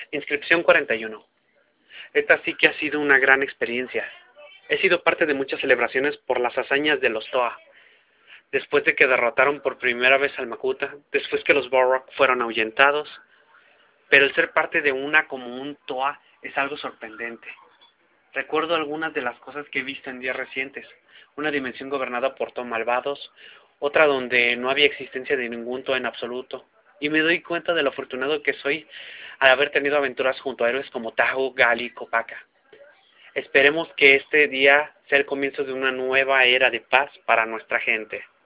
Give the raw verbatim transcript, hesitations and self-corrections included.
Inscripción cuarenta y uno. Esta sí que ha sido una gran experiencia. He sido parte de muchas celebraciones por las hazañas de los Toa. Después de que derrotaron por primera vez al Makuta, después que los Borok fueron ahuyentados, pero el ser parte de una como un Toa es algo sorprendente. Recuerdo algunas de las cosas que he visto en días recientes. Una dimensión gobernada por Toa malvados, otra donde no había existencia de ningún Toa en absoluto. Y me doy cuenta de lo afortunado que soy al haber tenido aventuras junto a héroes como Tahu, Gali y Kopaka. Esperemos que este día sea el comienzo de una nueva era de paz para nuestra gente.